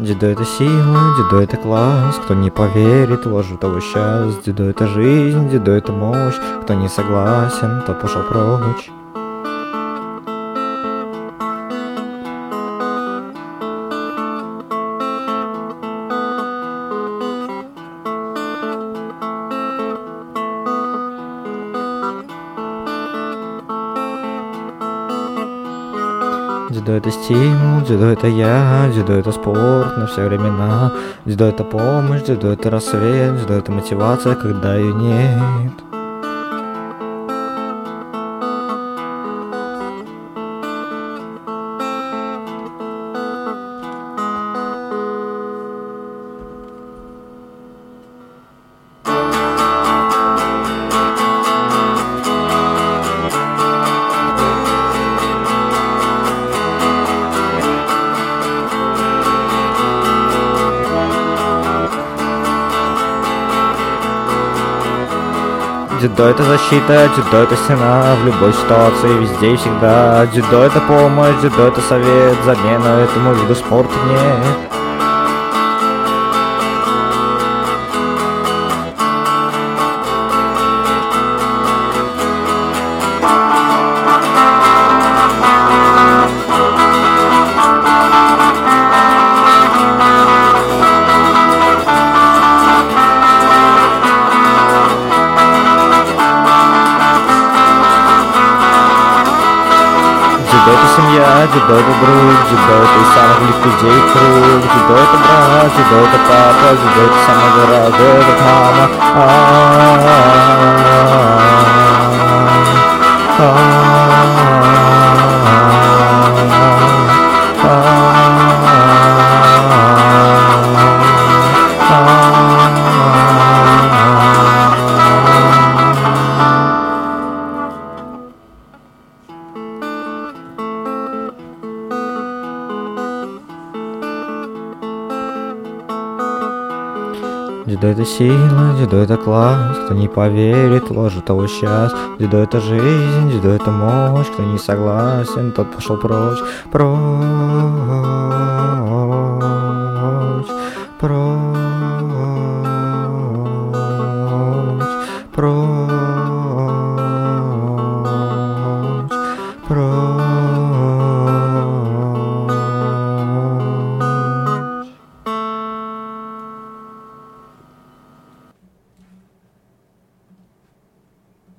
Дзюдо это сила, дзюдо это класс. Кто не поверит, ложу того сейчас. Дзюдо это жизнь, дзюдо это мощь. Кто не согласен, тот пошел прочь. Дзюдо это стимул, дзюдо это я, дзюдо это спорт на все времена. Дзюдо это помощь, дзюдо это рассвет, дзюдо это мотивация, когда ее нет. Дзюдо это защита, дзюдо это стена в любой ситуации, везде и всегда. Дзюдо это помощь, дзюдо это совет, замену этому виду спорта нет. Дзюдо это семья, дзюдо это друг, дзюдо это из самых близких людей круг. Дзюдо это брат, дзюдо это папа, дзюдо это самая дорогая, как Дзюдо это сила, дзюдо это класс. Кто не поверит, ложу того сейчас. Дзюдо это жизнь, дзюдо это мощь. Кто не согласен, тот пошел прочь. Прочь, прочь, прочь.